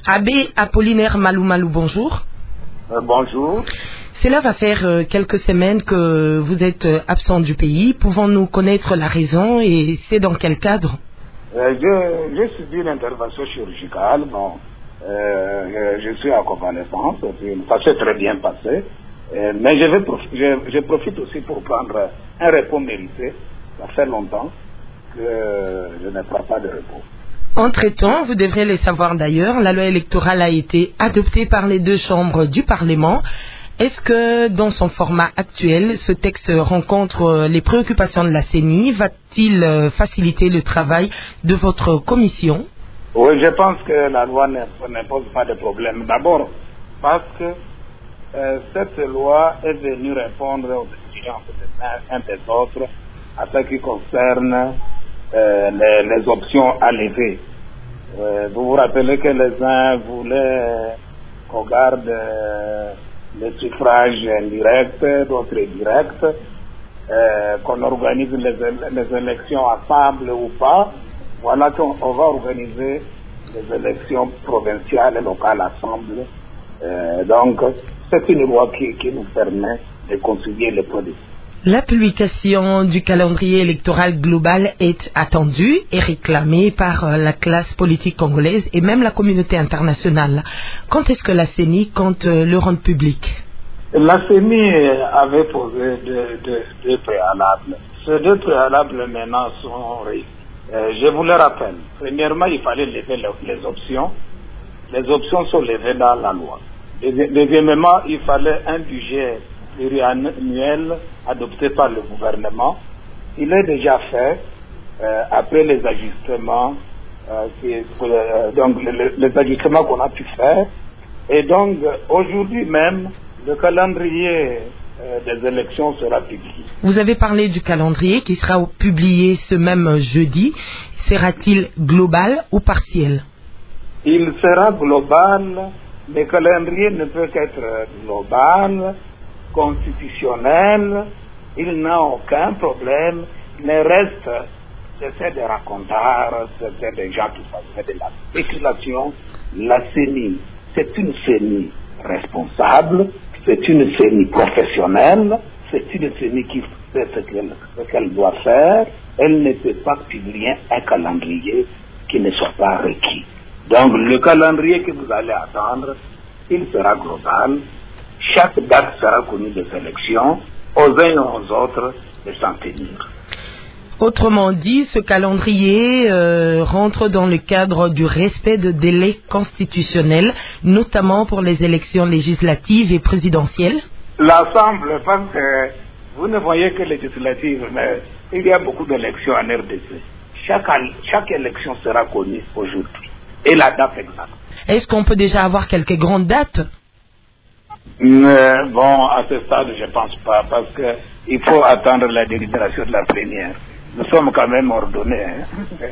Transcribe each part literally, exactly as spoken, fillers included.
Abbé Apollinaire Malou Malou, bonjour. Euh, bonjour. Cela va faire euh, quelques semaines que vous êtes euh, absent du pays. Pouvons-nous connaître la raison et c'est dans quel cadre? euh, je, J'ai subi une intervention chirurgicale. Bon, euh, je, je suis en convalescence. Ça s'est très bien passé. Euh, mais je, vais profi- je, je profite aussi pour prendre un repos mérité. Ça fait longtemps que je ne prends pas de repos. Entre-temps, vous devrez le savoir d'ailleurs, la loi électorale a été adoptée par les deux chambres du Parlement. Est-ce que dans son format actuel, ce texte rencontre les préoccupations de la C E N I? Va-t-il faciliter le travail de votre commission? Oui, je pense que la loi n'impose pas de problème. D'abord, parce que euh, cette loi est venue répondre aux exigences des uns et des autres à ce qui concerne euh, les, les options à lever. Euh, vous vous rappelez que les uns voulaient qu'on garde euh, les suffrages indirects, d'autres directs, euh, qu'on organise les, les élections ensemble ou pas. Voilà qu'on on va organiser les élections provinciales et locales ensemble. Euh, donc, c'est une loi qui, qui nous permet de concilier les points de vue. La publication du calendrier électoral global est attendue et réclamée par la classe politique congolaise et même la communauté internationale. Quand est-ce que la C E N I compte le rendre public? La C E N I avait posé deux, deux, deux préalables. Ces deux préalables maintenant sont réunis. Euh, je vous le rappelle. Premièrement, il fallait lever les, les options. Les options sont levées dans la loi. Deuxièmement, il fallait un budget pluriannuel adopté par le gouvernement. Il est déjà fait euh, après les ajustements, euh, qui, euh, donc les, les ajustements qu'on a pu faire. Et donc aujourd'hui même, le calendrier euh, des élections sera publié. Vous avez parlé du calendrier qui sera publié ce même jeudi. Sera-t-il global ou partiel? Il sera global. Le calendrier ne peut qu'être global, constitutionnel. Il n'a aucun problème. Le reste, c'est des racontars, c'est des gens qui font de la spéculation. La C E N I, c'est une C E N I responsable, c'est une C E N I professionnelle, c'est une C E N I qui fait ce qu'elle, ce qu'elle doit faire. Elle ne peut pas publier un calendrier qui ne soit pas requis. Donc le calendrier que vous allez attendre, il sera global. Chaque date sera connue des élections, aux uns et aux autres de s'en tenir. Autrement dit, ce calendrier euh, rentre dans le cadre du respect de délais constitutionnels, notamment pour les élections législatives et présidentielles. L'Assemblée, parce que vous ne voyez que législatives, mais il y a beaucoup d'élections en R D C. Chaque, chaque élection sera connue aujourd'hui. Et la date exacte. Est-ce qu'on peut déjà avoir quelques grandes dates? Mais bon, à ce stade, je ne pense pas, parce qu'il faut attendre la délibération de la plénière. Nous sommes quand même ordonnés. Hein.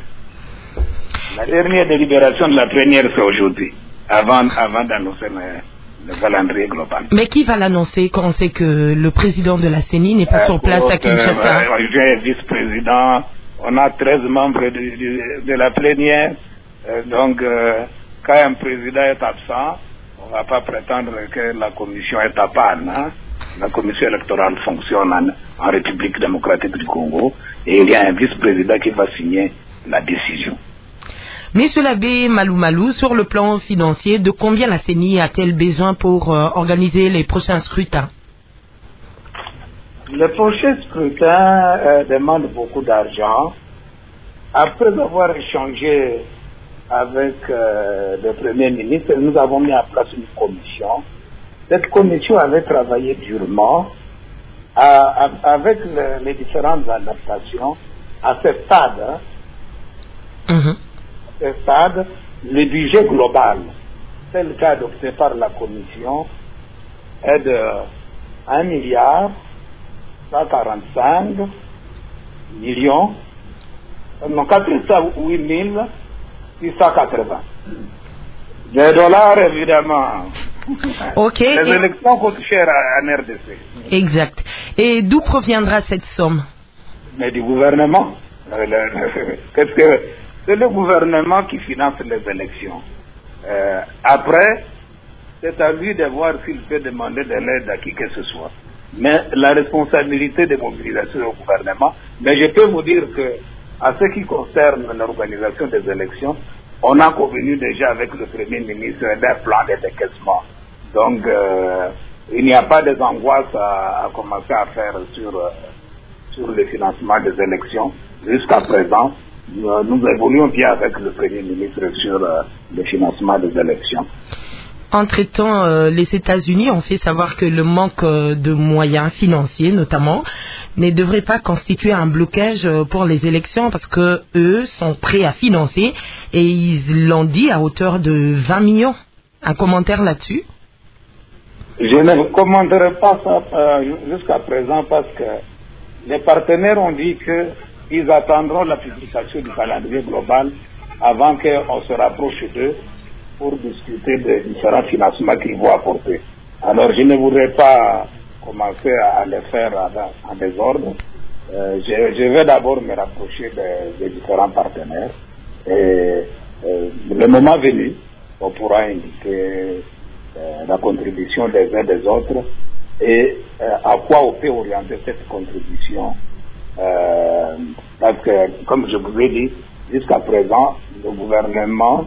La dernière délibération de la plénière, c'est aujourd'hui, avant, avant d'annoncer le, le calendrier global. Mais qui va l'annoncer quand on sait que le président de la C E N I n'est pas euh, sur place à Kinshasa? euh, J'ai vice-président, on a treize membres de, de, de la plénière. Euh, donc, euh, quand un président est absent, on ne va pas prétendre que la commission est à panne. Hein? La commission électorale fonctionne en, en République démocratique du Congo et il y a un vice-président qui va signer la décision. Monsieur l'abbé Malou Malou, sur le plan financier, de combien la C E N I a-t-elle besoin pour euh, organiser les prochains scrutins? Les prochains scrutins euh, demandent beaucoup d'argent. Après avoir échangé avec euh, le Premier ministre, nous avons mis en place une commission. Cette commission avait travaillé durement à, à, avec le, les différentes adaptations. À ce stade, hein, mm-hmm. à ce stade, le budget global, tel qu'adopté par la commission, est de un milliard cent quarante-cinq millions, non, quatre cent huit mille six cent quatre-vingts. Des dollars, évidemment. Okay, Les et... élections coûtent cher en R D C. Exact. Et d'où proviendra cette somme? Mais du gouvernement. Qu'est-ce que c'est le gouvernement qui finance les élections. Euh, après, c'est à lui de voir s'il peut demander de l'aide à qui que ce soit. Mais la responsabilité de mobilisation au gouvernement, mais je peux vous dire que, à ce qui concerne l'organisation des élections, on a convenu déjà avec le Premier ministre d'un plan de décaissement. Donc, euh, il n'y a pas des angoisses à, à commencer à faire sur, euh, sur le financement des élections. Jusqu'à présent, nous, nous évoluons bien avec le Premier ministre sur euh, le financement des élections. Entre-temps, euh, les États-Unis ont fait savoir que le manque euh, de moyens financiers, notamment, ne devrait pas constituer un blocage euh, pour les élections parce que eux sont prêts à financer et ils l'ont dit à hauteur de vingt millions. Un commentaire là-dessus? Je ne commenterai pas ça euh, jusqu'à présent parce que les partenaires ont dit qu'ils attendront la publication du calendrier global avant qu'on se rapproche d'eux pour discuter des différents financements qu'ils vont apporter. Alors, je ne voudrais pas commencer à les faire en désordre. Euh, je, je vais d'abord me rapprocher des, des différents partenaires. Et euh, le moment venu, on pourra indiquer euh, la contribution des uns des autres et euh, à quoi on peut orienter cette contribution. Euh, parce que, comme je vous ai dit, jusqu'à présent, le gouvernement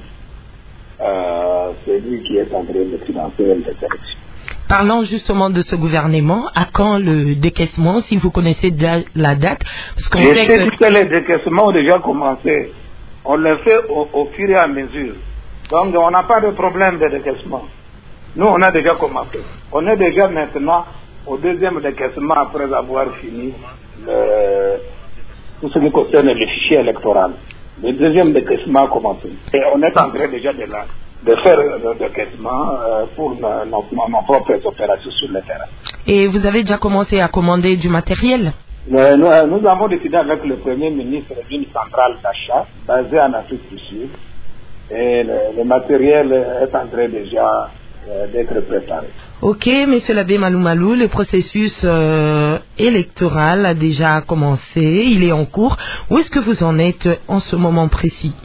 Euh, c'est lui qui est en train de financer les élections. Parlons justement de ce gouvernement. À quand le décaissement, si vous connaissez la date? Parce qu'on Je sait sais que... que les décaissements ont déjà commencé. On le fait au, au fur et à mesure. Donc on n'a pas de problème de décaissement. Nous, on a déjà commencé. On est déjà maintenant au deuxième décaissement après avoir fini le, tout ce qui concerne le fichier électoral. Le deuxième décaissement a commencé. Et on est en train déjà de, la, de faire le décaissement euh, pour nos, nos, nos propres opérations sur le terrain. Et vous avez déjà commencé à commander du matériel? euh, nous, nous avons décidé avec le Premier ministre d'une centrale d'achat basée en Afrique du Sud. Et le, le matériel est en train déjà euh, d'être préparé. Ok, Monsieur l'abbé Malou Malou, le processus euh, électoral a déjà commencé, il est en cours. Où est-ce que vous en êtes en ce moment précis?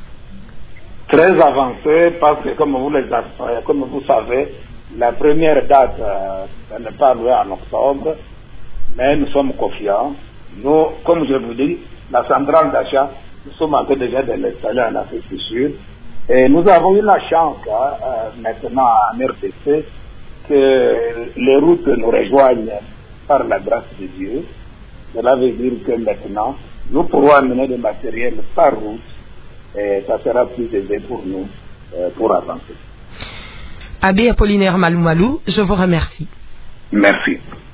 Très avancé, parce que comme vous, les, comme vous savez, la première date euh, n'est pas loin en octobre, mais nous sommes confiants. Nous, comme je vous dis, la centrale d'achat, nous sommes en train déjà de l'installer en Afrique du Sud. Et nous avons eu la chance, hein, euh, maintenant en R D C, que les routes nous rejoignent par la grâce de Dieu. Cela veut dire que maintenant, nous pourrons amener des matériels par route et ça sera plus aisé pour nous euh, pour avancer. Abbé Apollinaire Malou Malou, je vous remercie. Merci.